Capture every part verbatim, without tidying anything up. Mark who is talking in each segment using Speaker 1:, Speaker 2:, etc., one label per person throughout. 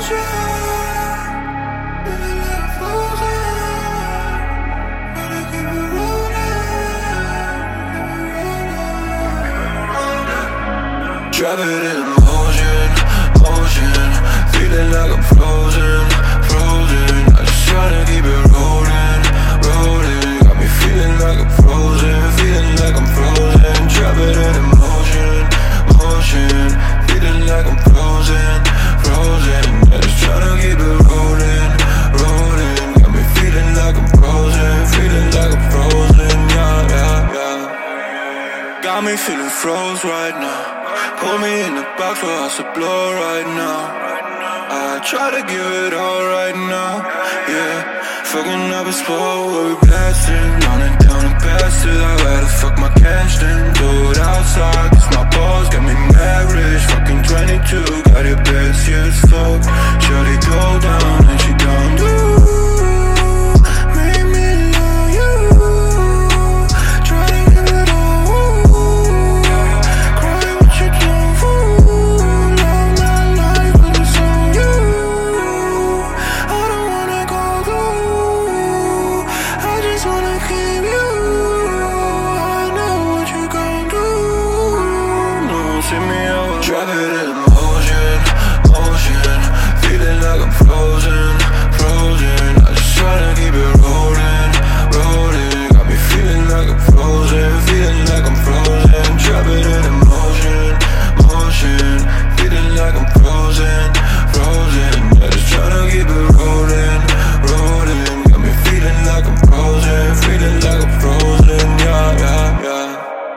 Speaker 1: Drop it in motion, motion, feeling like I'm frozen, frozen. I just tryna keep it rolling, rolling. Got me feeling like I'm frozen, feeling like I'm frozen. Drop it in motion, motion, feeling like I'm frozen, frozen. I just tryna keep it rolling, rolling. Got me feeling like I'm frozen, feeling like I'm frozen. Yeah, yeah, yeah. Got me feeling froze right now. Put me in the box where I should blow right now. I try to give it all right now, yeah. Fucking up a spot where we blasting, running down and past it. I gotta fuck my cash then, do it outside, cause my balls got me mad rich. Fucking twenty-two, got it best, yeah, as fuck. Shorty go down and she don't do. Drop it in motion, motion, feeling like I'm frozen, frozen. I just tryna keep it rolling, rolling. Got me feeling like I'm frozen, feeling like I'm frozen. Drop it in motion, motion, feeling like I'm frozen, frozen. I just tryna keep it rolling, rolling. Got me feeling like I'm frozen, feeling like I'm frozen. Yeah, yeah, yeah.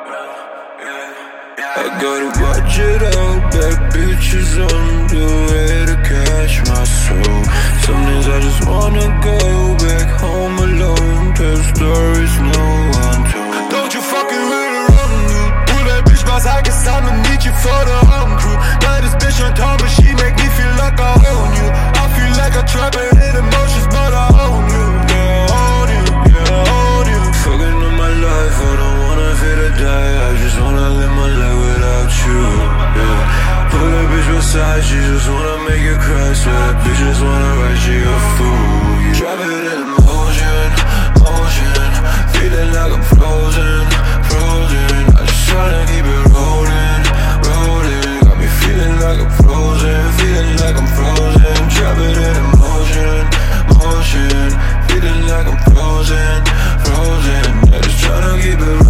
Speaker 1: I gotta watch it out, bad bitches on the way to catch my soul. Some days I just wanna go back home alone, tell stories no one told.
Speaker 2: Don't you fucking with a wrong you. Pull that bitch boss, I guess I'ma need you for the home crew. Got this bitch on top, but she make me feel like I own you. I feel like I trap and hit emotions, but I own you. Yeah, I own you, yeah, I own you.
Speaker 1: Fucking up my life, I don't wanna feel to die. I just wanna live my life without you, yeah. Pull that bitch beside, she just wanna make you cry. So that bitch just wanna write she a fool, yeah. Drop it in motion, motion, feeling like I'm frozen, frozen. I just tryna keep it rolling, rolling. Got me feeling like I'm frozen, feeling like I'm frozen. Drop it in motion, motion, feeling like I'm frozen, frozen. I just tryna keep it